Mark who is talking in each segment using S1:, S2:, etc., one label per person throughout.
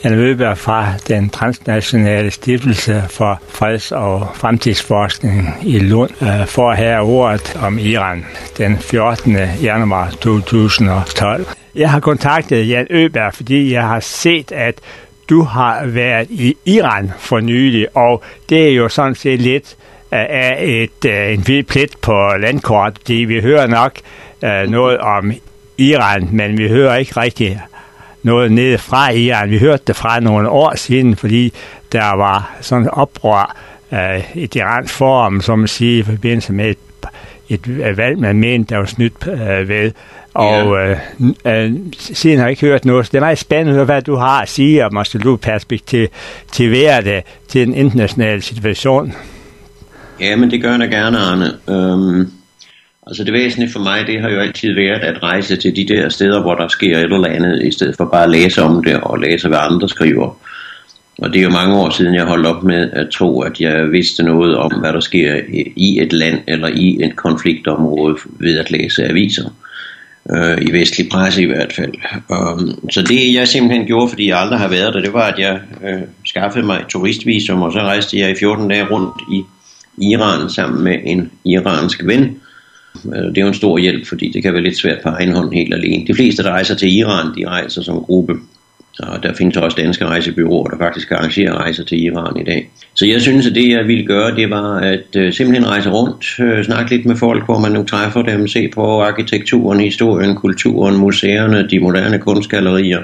S1: Jan Øberg fra den transnationale stiftelse for freds- og fremtidsforskning i Lund for at have ordet om Iran den 14. januar 2012. Jeg har kontaktet Jan Øberg, fordi jeg har set, at du har været i Iran for nylig, og det er jo sådan set lidt af en hvid plet på landkortet, fordi vi hører nok noget om Iran, men vi hører ikke rigtig noget nede fra Iran. Vi hørte det fra nogle år siden, fordi der var sådan et oprør et iransk forum, som man siger, i forbindelse med et valg, man mente, der var snydt ved. Og siden har jeg ikke hørt noget. Så det er meget spændende at høre, hvad du har at sige om at perspektivere det til den internationale situation.
S2: Ja, men det gør jeg da gerne, Arne. Altså det væsentlige for mig, det har jo altid været at rejse til de der steder, hvor der sker et eller andet, i stedet for bare at læse om det og læse, hvad andre skriver. Og det er jo mange år siden, jeg holdt op med at tro, at jeg vidste noget om, hvad der sker i et land eller i et konfliktområde ved at læse aviser. I vestlig presse i hvert fald. Så det jeg simpelthen gjorde, fordi jeg aldrig har været der, det var, at jeg skaffede mig et turistvisum, og så rejste jeg i 14 dage rundt i Iran sammen med en iransk ven. Det er jo en stor hjælp, fordi det kan være lidt svært på egen hånd helt alene. De fleste, der rejser til Iran, de rejser som gruppe. Og der findes også danske rejsebyråer, der faktisk arrangerer rejser til Iran i dag. Så jeg synes, at det jeg ville gøre, det var at simpelthen rejse rundt, snakke lidt med folk, hvor man nu træffer dem, se på arkitekturen, historien, kulturen, museerne, de moderne kunstgallerier,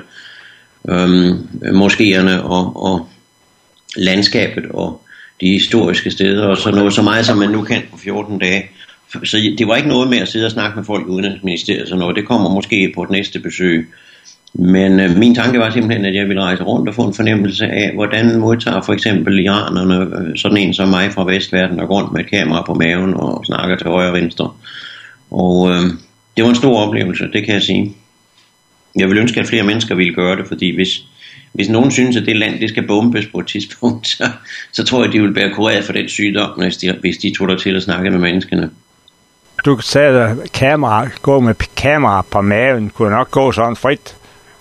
S2: moskéerne og landskabet og de historiske steder, og så noget så meget, som man nu kan på 14 dage. Så det var ikke noget med at sidde og snakke med folk i Udenrigsministeriet, så noget. Det kommer måske på et næste besøg. Men min tanke var simpelthen, at jeg ville rejse rundt og få en fornemmelse af, hvordan modtager for eksempel iranerne sådan en som mig fra Vestverden, der går rundt med et kamera på maven og snakker til højre og venstre. Og det var en stor oplevelse, det kan jeg sige. Jeg vil ønske, at flere mennesker ville gøre det, fordi hvis nogen synes, at det land det skal bombes på et tidspunkt, så tror jeg, de vil være kureret for den sygdom, hvis de tog der til at snakke med menneskene.
S1: Du sagde, at gå med kamera på maven kunne nok gå sådan frit.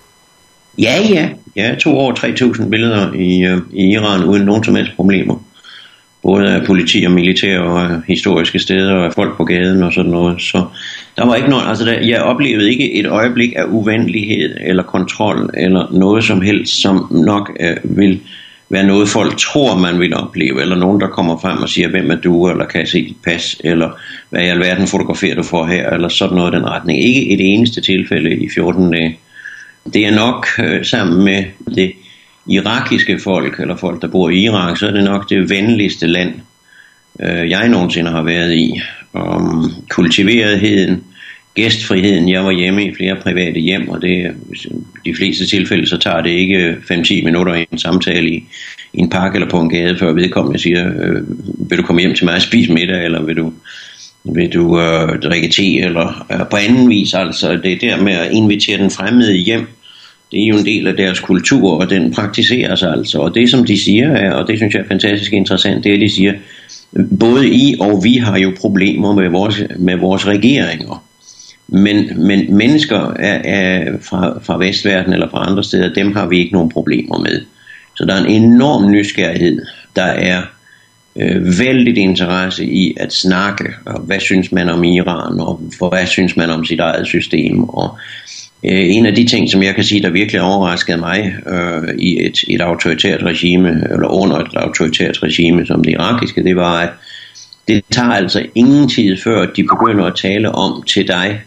S2: Ja. Jeg tog over 3.000 billeder i Iran uden nogen som helst problemer. Både af politi og militær og historiske steder og af folk på gaden og sådan noget. Så der var ikke noget, altså jeg oplevede ikke et øjeblik af uvenlighed eller kontrol eller noget som helst, som nok vil være noget folk tror man vil opleve, eller nogen der kommer frem og siger, hvem er du, eller kan jeg se dit pas, eller hvad i alverden fotograferer du for her, eller sådan noget i den retning. Ikke et eneste tilfælde i 14 dage. Det er nok sammen med det irakiske folk, eller folk der bor i Irak, så er det nok det venligste land, jeg nogensinde har været i. Kultiveretheden, gæstfriheden, jeg var hjemme i flere private hjem, og det de fleste tilfælde, så tager det ikke 5-10 minutter i en samtale i en park eller på en gade, før vedkommende siger, vil du komme hjem til mig og spise middag, eller vil du drikke te, eller på anden vis, altså det der med at invitere den fremmede hjem, det er jo en del af deres kultur, og den praktiseres altså, og det som de siger, og det synes jeg er fantastisk interessant, det er, de siger, både I og vi har jo problemer med vores regeringer, men mennesker er fra Vestverden eller fra andre steder, dem har vi ikke nogen problemer med. Så der er en enorm nysgerrighed, der er vældig interesse i at snakke, og hvad synes man om Iran, og hvad synes man om sit eget system, og en af de ting, som jeg kan sige, der virkelig overraskede mig i et autoritært regime, eller under et autoritært regime som det irakiske, det var, at det tager altså ingen tid før, de begynder at tale om til dig,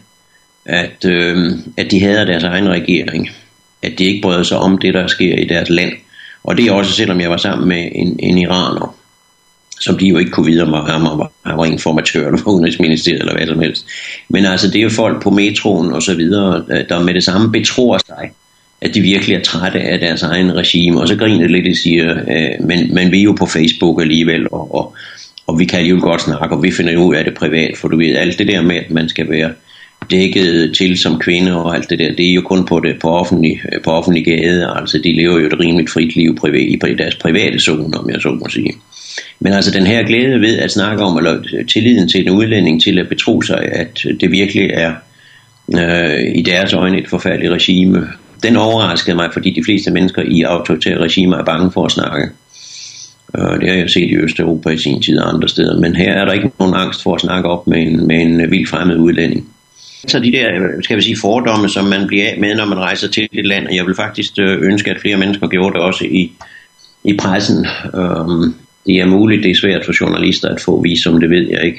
S2: at de hader deres egen regering, at de ikke bryder sig om det, der sker i deres land. Og det er også, selvom jeg var sammen med en iraner, som de jo ikke kunne vide, om han var informatør eller fra Udenrigsministeriet eller hvad som helst. Men altså, det er jo folk på metroen og så videre, der med det samme betror sig, at de virkelig er trætte af deres egen regime. Og så griner lidt og siger, men vi er jo på Facebook alligevel, og vi kan alligevel godt snakke, og vi finder ud af det privat, for du ved, alt det der med, at man skal være dækket til som kvinde og alt det der, det er jo kun på offentlig gade, altså de lever jo et rimeligt frit liv i deres private zone, om jeg så må sige. Men altså den her glæde ved at snakke om, eller tilliden til en udlænding til at betro sig, at det virkelig er i deres øjne et forfærdeligt regime, Den overraskede mig, fordi de fleste mennesker i autoritære regimer er bange for at snakke. Det har jeg set i Østeuropa i sin tid og andre steder, men her er der ikke nogen angst for at snakke op med en vildt fremmed udlænding. Så de der, skal vi sige, fordomme, som man bliver af med, når man rejser til et land, og jeg vil faktisk ønske, at flere mennesker gjorde det også i pressen. Det er muligt, det er svært for journalister at få visum, det ved jeg ikke.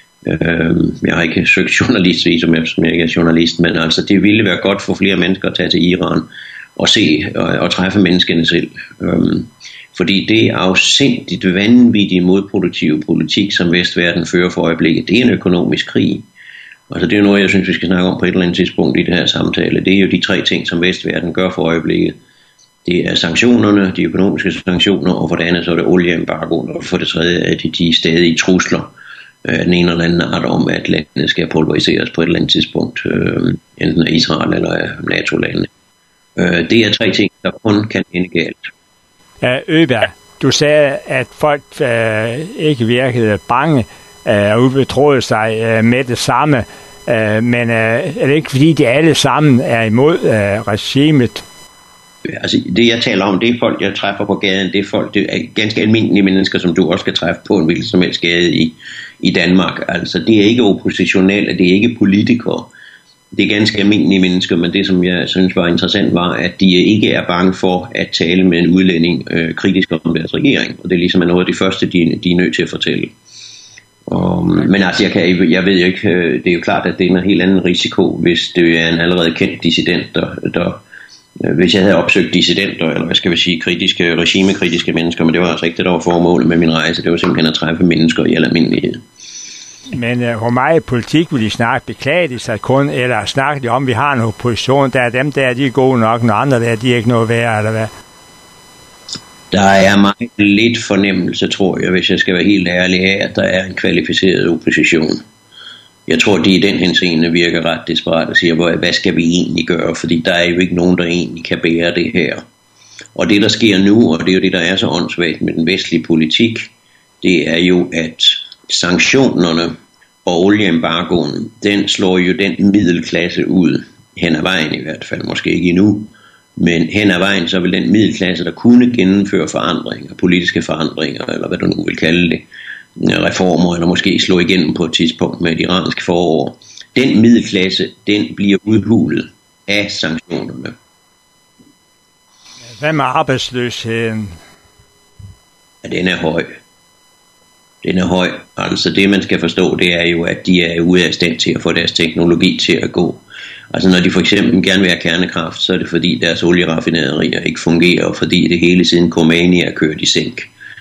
S2: Jeg har ikke søgt journalistvisum, som jeg ikke er journalist, men altså det ville være godt for flere mennesker at tage til Iran og se og træffe menneskene selv. Fordi det afsindigt vanvittige modproduktive politik, som Vestverden fører for øjeblikket, det er en økonomisk krig. Altså det er noget, jeg synes, vi skal snakke om på et eller andet tidspunkt i det her samtale. Det er jo de 3 ting, som Vestverden gør for øjeblikket. Det er sanktionerne, de økonomiske sanktioner, og for det andet så er det olieembargoen, og for det tredje er det de stadige trusler af den ene eller anden art om, at landene skal pulveriseres på et eller andet tidspunkt, enten af Israel eller af NATO-landene. Det er 3 ting, der kun kan ende galt.
S1: Øberg, du sagde, at folk ikke virkede bange og ubetroede sig med det samme, men er det ikke fordi, de alle sammen er imod regimet?
S2: Altså det jeg taler om, det er folk jeg træffer på gaden, det er ganske almindelige mennesker, som du også kan træffe på en hvilken som helst gade i Danmark. Altså det er ikke oppositionelle, det er ikke politikere, det er ganske almindelige mennesker, men det som jeg synes var interessant var, at de ikke er bange for at tale med en udlænding kritisk om deres regering, og det er ligesom noget af det første de er nødt til at fortælle. Men altså jeg ved jo ikke, det er jo klart, at det er en helt anden risiko, hvis det er en allerede kendt dissident, der hvis jeg havde opsøgt dissidenter, eller hvad skal vi sige, regimekritiske mennesker, men det var altså ikke det, der var formålet med min rejse, det var simpelthen at træffe mennesker i almindelighed.
S1: Men hvor meget politik vil de snakke? Beklage de sig kun, eller snakke de om, vi har en opposition, der er dem der, de er gode nok, når andre der, de er ikke noget værd, eller hvad?
S2: Der er meget lidt fornemmelse, tror jeg, hvis jeg skal være helt ærlig af, at der er en kvalificeret opposition. Jeg tror, de i den henseende virker ret desperat og siger, hvad skal vi egentlig gøre? Fordi der er jo ikke nogen, der egentlig kan bære det her. Og det, der sker nu, og det er jo det, der er så åndssvagt med den vestlige politik, det er jo, at sanktionerne og olieembargoen, den slår jo den middelklasse ud, hen ad vejen i hvert fald, måske ikke endnu, men hen ad vejen, så vil den middelklasse, der kunne gennemføre forandringer, politiske forandringer, eller hvad du nu vil kalde det, reformer, eller måske slå igennem på et tidspunkt med et iransk forår, den middelklasse, den bliver udhulet af sanktionerne.
S1: Hvad med arbejdsløsheden?
S2: Ja, den er høj. Den er høj. Altså det, man skal forstå, det er jo, at de er ude af stand til at få deres teknologi til at gå. Altså når de for eksempel gerne vil have kernekraft, så er det fordi deres olieraffinaderier ikke fungerer, og fordi det hele siden Khomeini er kørt i sænk.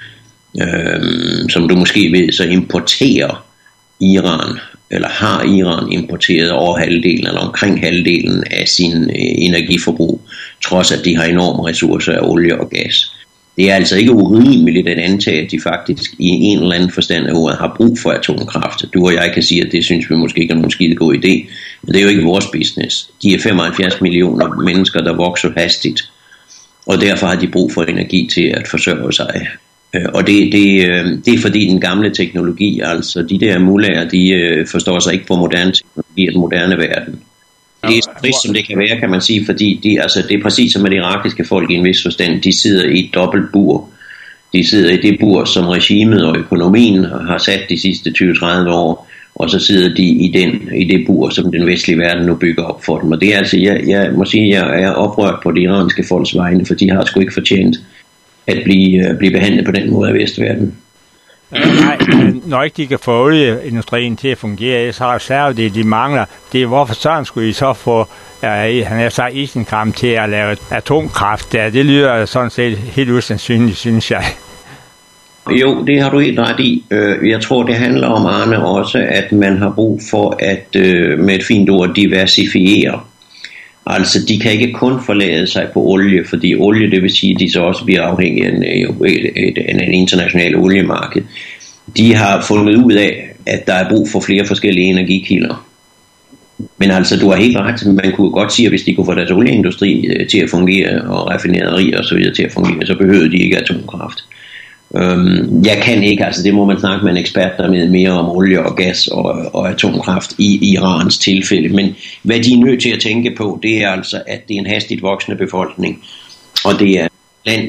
S2: Som du måske ved, så importerer Iran, eller har Iran importeret over halvdelen, eller omkring halvdelen af sin energiforbrug, trods at de har enorme ressourcer af olie og gas. Det er altså ikke urimeligt at antage, at de faktisk i en eller anden forstand af ordet har brug for atomkraft. Du og jeg kan sige, at det synes vi måske ikke er nogen skide god idé, men det er jo ikke vores business. De er 75 millioner mennesker, der vokser hastigt, og derfor har de brug for energi til at forsørge sig. Og det er fordi den gamle teknologi, altså de der mullaher, de forstår sig ikke på moderne teknologi og den moderne verden. Det er så trist som det kan være, kan man sige, fordi det er præcis som med de irakiske folk i en vis forstand. De sidder i et dobbelt bur. De sidder i det bur, som regimet og økonomien har sat de sidste 20-30 år, og så sidder de i det bur, som den vestlige verden nu bygger op for dem. Og det er altså, jeg må sige, at jeg er oprørt på de iranske folks vegne, for de har sgu ikke fortjent at blive behandlet på den måde af Vestverden.
S1: Nej, når ikke de kan få olieindustrien til at fungere, så reserver de mangler. Det er hvorfor sådan skulle I så få han har sagt Isenkram til at lave atomkraft der. Det lyder sådan set helt usandsynligt, synes jeg.
S2: Jo, det har du helt ret i. Jeg tror, det handler om, Arne, også, at man har brug for at med et fint ord diversifiere. Altså, de kan ikke kun forlade sig på olie, fordi olie, det vil sige, at de så også bliver afhængige af en international oliemarked. De har fundet ud af, at der er brug for flere forskellige energikilder. Men altså, du har helt ret. Man kunne godt sige, at hvis de kunne få deres olieindustri til at fungere, og raffinaderier og så videre til at fungere, så behøvede de ikke atomkraft. Jeg kan ikke, altså det må man snakke med en ekspert, der med mere om olie og gas og atomkraft i Irans tilfælde. Men hvad de er nødt til at tænke på, det er altså, at det er en hastigt voksende befolkning, og det er et land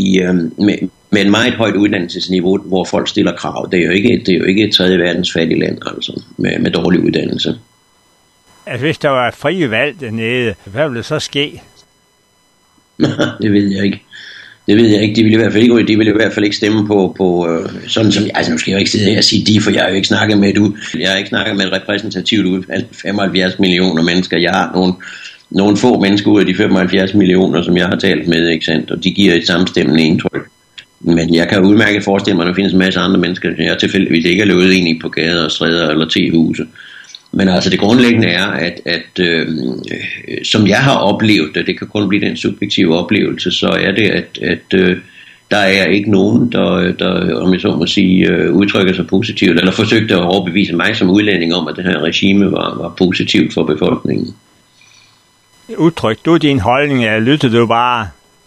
S2: med et meget højt uddannelsesniveau, hvor folk stiller krav. Det er jo ikke et tredje verdens fattige land, altså med dårlig uddannelse.
S1: Altså hvis der var et frie valg dernede, hvad ville det så ske?
S2: Det ved jeg ikke. De ville i hvert fald ikke stemme på sådan som, altså nu skal jeg jo ikke sidde her og sige de, for jeg har jo ikke snakket med et repræsentativt udvalg 75 millioner mennesker. Jeg har nogle få mennesker ud af de 75 millioner, som jeg har talt med, ikke sandt? Og de giver et samstemmende indtryk. Men jeg kan udmærket forestille mig, at der findes en masse andre mennesker, som jeg tilfældigvis ikke er løbet ind i på gader og stræder eller tehuse. Men altså det grundlæggende er, at som jeg har oplevet det kan kun blive den subjektive oplevelse, så er det, at der er ikke nogen, der om jeg så må sige, udtrykker sig positivt, eller forsøgte at overbevise mig som udlænding om, at det her regime var positivt for befolkningen.
S1: Udtryk du din holdning, eller lyttede du bare?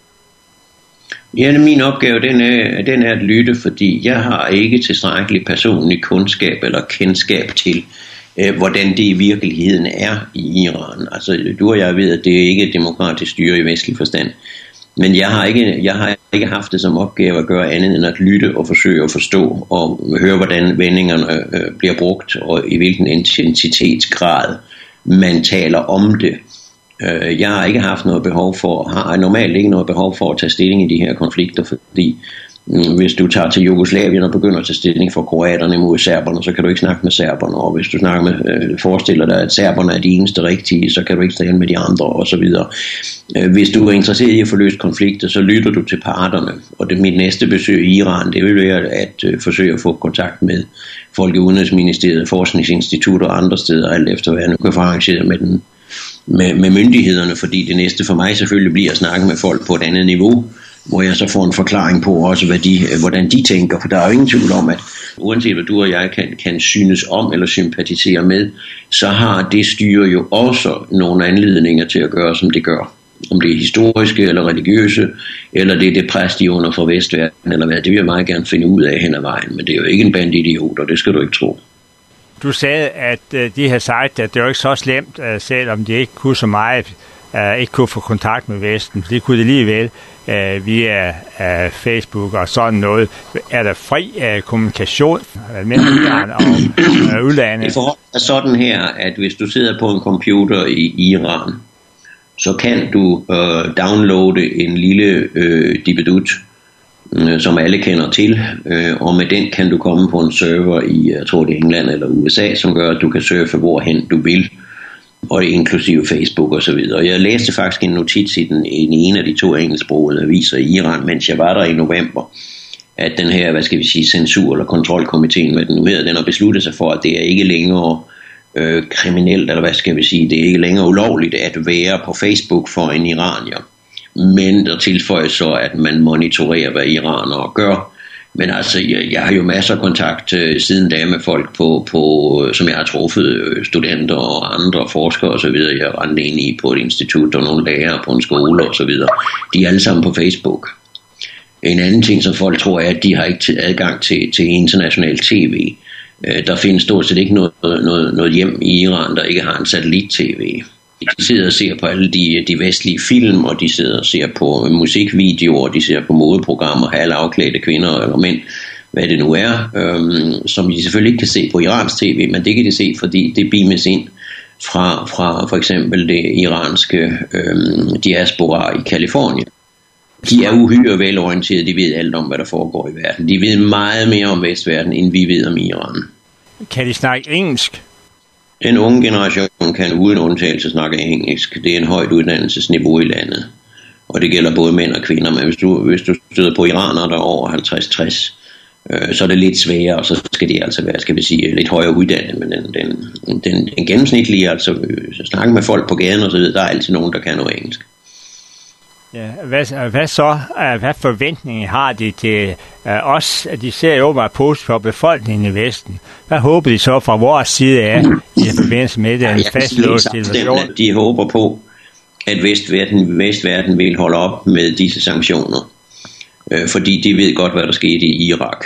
S2: Ja, min opgave, den er at lytte, fordi jeg har ikke tilstrækkelig personlig kundskab eller kendskab til, hvordan det i virkeligheden er i Iran. Altså, du og jeg ved, at det ikke er et demokratisk styre i vestlig forstand. Men jeg har ikke haft det som opgave at gøre andet end at lytte og forsøge at forstå og høre, hvordan vendingerne bliver brugt, og i hvilken intensitetsgrad man taler om det. Jeg har ikke haft noget behov for, har normalt ikke noget behov for at tage stilling i de her konflikter, fordi hvis du tager til Jugoslavien og begynder at tage stilling for kroaterne mod serberne, så kan du ikke snakke med serberne, og hvis du snakker med, forestiller dig, at serberne er de eneste rigtige, så kan du ikke tale med de andre, og så videre. Hvis du er interesseret i at få løst konflikter, så lytter du til parterne, og det mit næste besøg i Iran, det vil være at forsøge at få kontakt med folk i Udenrigsministeriet, Forskningsinstitutter og andre steder, alt efter hvad jeg nu kan få arrangeret med myndighederne, fordi det næste for mig selvfølgelig bliver at snakke med folk på et andet niveau, hvor jeg så får en forklaring på også, hvordan de tænker, for der er jo ingen tvivl om, at uanset hvad du og jeg kan synes om eller sympatisere med, så har det styre jo også nogle anledninger til at gøre, som det gør. Om det er historiske eller religiøse, eller det er det pres, de under for Vestverden, eller hvad, det vil jeg meget gerne finde ud af hen ad vejen, men det er jo ikke en bande idioter, det skal du ikke tro.
S1: Du sagde, at de har sagt, at det var ikke så slemt, selvom de ikke kunne så meget, ikke kunne få kontakt med Vesten. Det kunne de alligevel via Facebook og sådan noget. Er der fri kommunikation mellem Iran og udlandet?
S2: Det er sådan her, at hvis du sidder på en computer i Iran, så kan du downloade en lille dibedut, som alle kender til, og med den kan du komme på en server i, jeg tror det er England eller USA, som gør, at du kan surfe hvorhen du vil, og inklusive Facebook og så videre. Jeg læste faktisk en notits i en af de 2 engelsksprogede aviser i Iran, mens jeg var der i november, at den her, censur- eller kontrolkomiteen, hvad den nu hedder, den har besluttet sig for, at det er ikke længere kriminelt, eller det er ikke længere ulovligt at være på Facebook for en iranier. Men der tilføjer så, at man monitorerer, hvad iranere gør. Men altså, jeg har jo masser af kontakt siden da med folk, som jeg har truffet, studenter og andre forskere og så videre. Jeg har rendt ind i på et institut og nogle lærere på en skole og så videre. De er alle sammen på Facebook. En anden ting, som folk tror, er, at de har ikke adgang til international tv. Der findes stort set ikke noget hjem i Iran, der ikke har en satellit-tv. De sidder og ser på alle de vestlige film, og de sidder og ser på musikvideoer, de ser på modeprogrammer, halvafklædte kvinder eller mænd, hvad det nu er, som de selvfølgelig ikke kan se på Irans tv, men det kan de se, fordi det beames ind fra for eksempel det iranske diaspora i Kalifornien. De er uhyre velorienterede, de ved alt om, hvad der foregår i verden. De ved meget mere om Vestverden, end vi ved om Iran.
S1: Kan de snakke engelsk?
S2: Den unge generation kan uden undtagelse snakke engelsk. Det er en højt uddannelsesniveau i landet. Og det gælder både mænd og kvinder. Men hvis du støder på iranere, der er over 50-60, så er det lidt sværere, og så skal de altså være, lidt højere uddannet. Men den gennemsnitlige, altså snakke med folk på gaden og så videre, der er altid nogen, der kan noget engelsk.
S1: Ja, hvad så? Hvad forventninger har de til os? De ser jo meget positivt på befolkningen i Vesten. Hvad håber de så fra vores side af i forbindelse med den fastlåste situation?
S2: De håber på, at Vestverden vil holde op med disse sanktioner. fordi de ved godt, hvad der skete i Irak.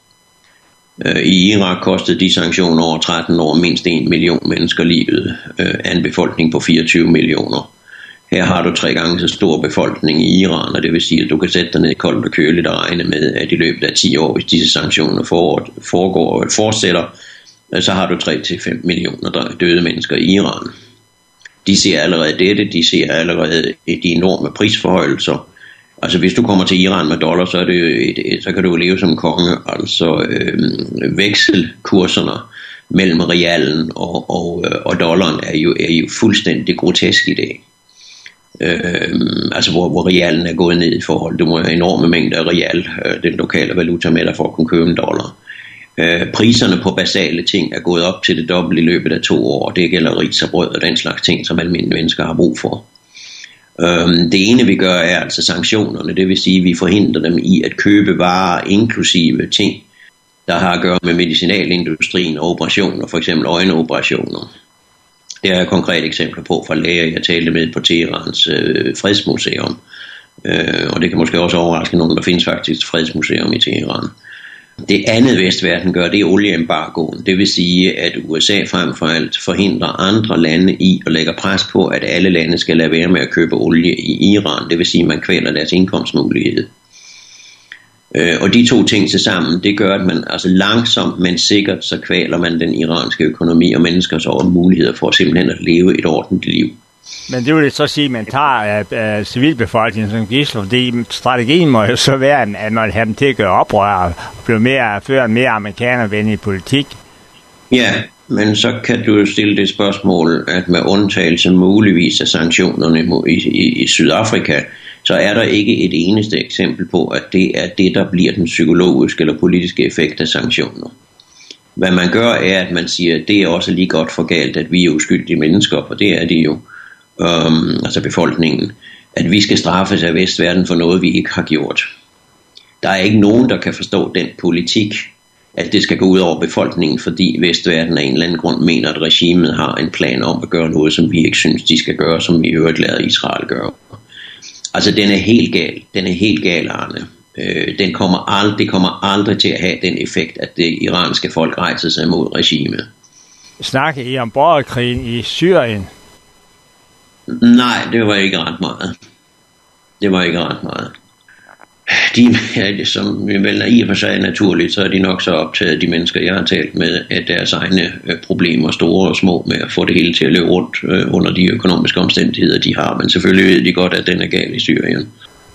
S2: I Irak kostede de sanktioner over 13 år mindst 1 million mennesker livet af en befolkning på 24 millioner. Her har du 3 gange så stor befolkning i Iran, og det vil sige, at du kan sætte dig ned i koldt og køligt og regne med, at i løbet af 10 år, hvis disse sanktioner fortsætter, så har du 3-5 millioner døde mennesker i Iran. De ser allerede dette, de ser allerede de enorme prisforhøjelser. Altså hvis du kommer til Iran med dollar, så kan du leve som konge. Altså vekselkurserne mellem realen og dollaren er jo fuldstændig grotesk i dag. Altså hvor realen er gået ned i forhold. Du må have enorme mængder af real, den lokale valuta med dig for at kunne købe en dollar. Priserne på basale ting er gået op til det dobbelte i løbet af 2 år. Det gælder ris og brød og den slags ting, som almindelige mennesker har brug for. Det ene vi gør er altså sanktionerne. Det vil sige at vi forhindrer dem i at købe varer inklusive ting der har at gøre med medicinalindustrien og operationer, for eksempel øjenoperationer. Det er et konkret eksempler på fra læger, jeg talte med på Teherans fredsmuseum. Og det kan måske også overraske nogen, der findes faktisk et fredsmuseum i Teheran. Det andet vestverden gør, det er olieembargoen. Det vil sige, at USA frem for alt forhindrer andre lande i og lægger pres på, at alle lande skal lade være med at købe olie i Iran. Det vil sige, at man kvæler deres indkomstmulighed. Og de 2 ting til sammen, det gør, at man altså langsomt, men sikkert, så kvæler man den iranske økonomi og menneskers muligheder for simpelthen at leve et ordentligt liv.
S1: Men det vil så sige, at man tager civilbefolkningen som gidsel, fordi strategien må jo så være, at man har dem til at gøre oprør og føre en mere amerikanervenlig politik.
S2: Ja, men så kan du stille det spørgsmål, at med undtagelse muligvis af sanktionerne i Sydafrika, så er der ikke et eneste eksempel på, at det er det, der bliver den psykologiske eller politiske effekt af sanktioner. Hvad man gør er, at man siger, at det er også lige godt for galt, at vi er uskyldige mennesker, for det er de jo, altså befolkningen, at vi skal straffes af vestverden for noget, vi ikke har gjort. Der er ikke nogen, der kan forstå den politik, at det skal gå ud over befolkningen, fordi vestverden af en eller anden grund mener, at regimet har en plan om at gøre noget, som vi ikke synes, de skal gøre, som vi i øvrigt lader Israel gøre. Altså den er helt gal, Arne. Det kommer aldrig til at have den effekt, at det iranske folk rejser sig mod regimet.
S1: Snakker I om borgerkrigen i Syrien?
S2: Nej, det var ikke ret meget. De, som vel i og for sig naturligt, så er de nok så optaget, de mennesker, jeg har talt med, at deres egne problemer, store og små, med at få det hele til at løbe rundt under de økonomiske omstændigheder, de har. Men selvfølgelig ved de godt, at den er gal i Syrien.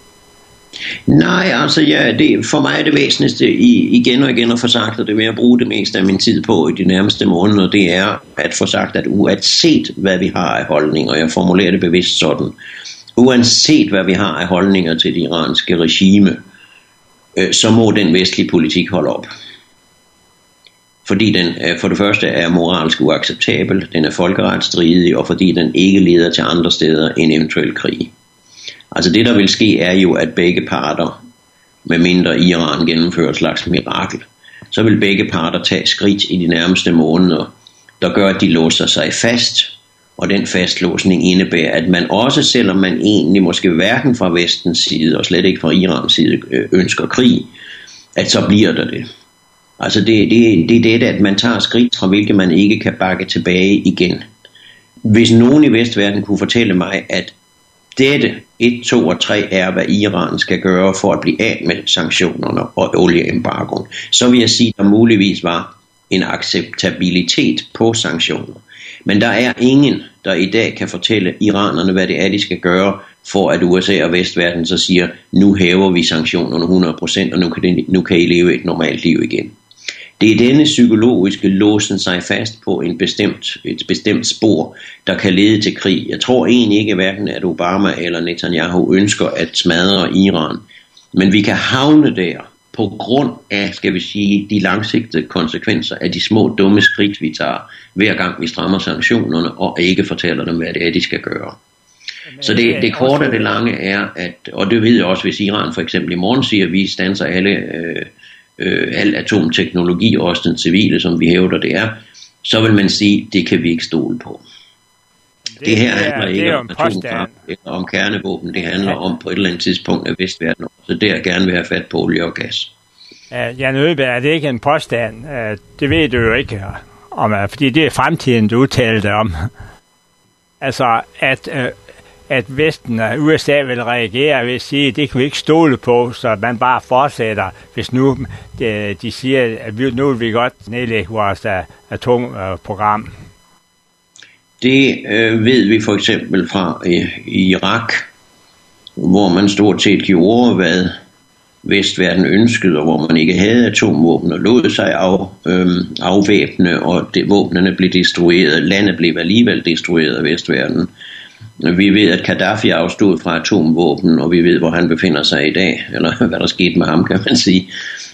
S2: Nej, altså for mig er det væsentligste igen og igen at få sagt, og det vil jeg bruge det meste af min tid på i de nærmeste måneder, det er at få sagt, at uanset hvad vi har af holdning, og jeg formulerer det bevidst sådan, uanset hvad vi har af holdninger til det iranske regime, så må den vestlige politik holde op. Fordi den for det første er moralsk uacceptabel, den er folkeretsstridig, og fordi den ikke leder til andre steder end eventuel krig. Altså det der vil ske er jo, at begge parter, med mindre Iran gennemfører et slags mirakel, så vil begge parter tage skridt i de nærmeste måneder, der gør, at de låser sig fast. Og den fastlåsning indebærer, at man også, selvom man egentlig måske hverken fra vestens side og slet ikke fra Irans side ønsker krig, at så bliver der det. Altså det er det, at man tager skridt fra hvilket man ikke kan bakke tilbage igen. Hvis nogen i vestverden kunne fortælle mig, at dette 1, 2 og 3 er, hvad Iran skal gøre for at blive af med sanktionerne og olieembargoen, så vil jeg sige, at der muligvis var en acceptabilitet på sanktioner. Men der er ingen, der i dag kan fortælle iranerne, hvad det er, de skal gøre, for at USA og vestverden så siger, nu hæver vi sanktionerne 100%, og nu kan I leve et normalt liv igen. Det er denne psykologiske låsen sig fast på et bestemt spor, der kan lede til krig. Jeg tror egentlig ikke, hverken at Obama eller Netanyahu ønsker at smadre Iran, men vi kan havne der på grund af, skal vi sige, de langsigtede konsekvenser af de små dumme skridt, vi tager, hver gang vi strammer sanktionerne og ikke fortæller dem, hvad det er, de skal gøre. Så det korte og det lange er, at, og det ved jeg også, hvis Iran for eksempel i morgen siger, at vi standser al atomteknologi, også den civile, som vi hævder det er, så vil man sige, det kan vi ikke stole på. Det her handler ikke om atomkraft eller om kernevåben. Det handler om på et eller andet tidspunkt, at Vestverden også der gerne vil have fat på olie og gas.
S1: Jan Ødeberg, er det ikke en påstand? Det ved du jo ikke om, fordi det er fremtiden, du udtalte om. Altså, at Vesten og USA vil reagere ved at sige, at det kan vi ikke stole på, så man bare fortsætter, hvis nu de siger, at nu vil vi godt nedlægge vores atomprogram.
S2: Det ved vi for eksempel fra Irak, hvor man stort set gjorde, hvad Vestverden ønskede, og hvor man ikke havde atomvåben og lod sig afvæbne, og våbnene blev destrueret. Landet blev alligevel destrueret af Vestverden. Vi ved, at Gaddafi afstod fra atomvåben, og vi ved, hvor han befinder sig i dag, eller hvad der skete med ham, kan man sige.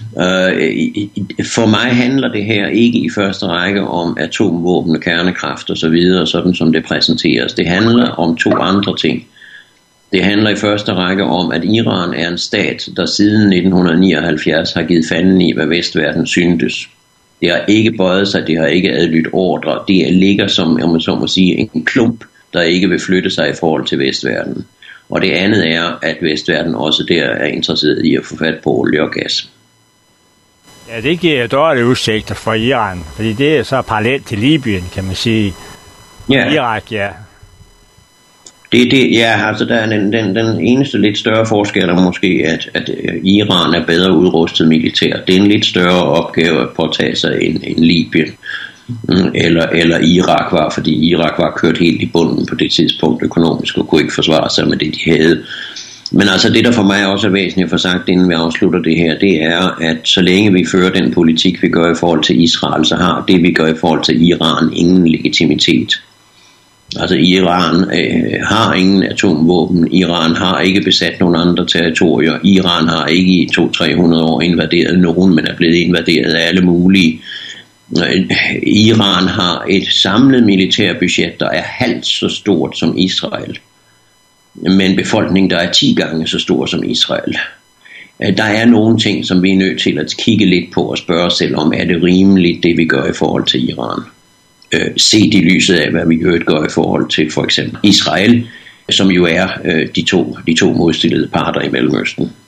S2: For mig handler det her ikke i første række om atomvåben, kernekraft og så videre, sådan som det præsenteres. Det handler om to andre ting. Det handler i første række om, at Iran er en stat, der siden 1979 har givet fanden i, hvad Vestverden syntes. Det har ikke bøjet sig, det har ikke adlydt ordre. Det ligger som, om man så må sige, en klump, der ikke vil flytte sig i forhold til Vestverden. Og det andet er, at Vestverden også der er interesseret i at få fat på olie og gas.
S1: Ja, det giver dårlige udsigter for Iran, fordi det er så parallelt til Libyen, kan man sige. Ja. Irak, ja.
S2: Altså der er den eneste lidt større forskel er måske, at Iran er bedre udrustet militært. Det er en lidt større opgave at påtage sig end Libyen. Eller Irak var, fordi Irak var kørt helt i bunden på det tidspunkt økonomisk og kunne ikke forsvare sig med det, de havde. Men altså det, der for mig også er væsentligt at få sagt, inden vi afslutter det her, det er, at så længe vi fører den politik, vi gør i forhold til Israel, så har det, vi gør i forhold til Iran, ingen legitimitet. Altså Iran har ingen atomvåben, Iran har ikke besat nogen andre territorier, Iran har ikke i 200-300 år invaderet nogen, men er blevet invaderet af alle mulige. Iran har et samlet militærbudget, der er halvt så stort som Israel, med en befolkning, der er 10 gange så stor som Israel. Der er nogle ting, som vi er nødt til at kigge lidt på og spørge os selv om, er det rimeligt, det vi gør i forhold til Iran? Set i lyset af, hvad vi gør i forhold til for eksempel Israel, som jo er de to modstillede parter i Mellemøsten.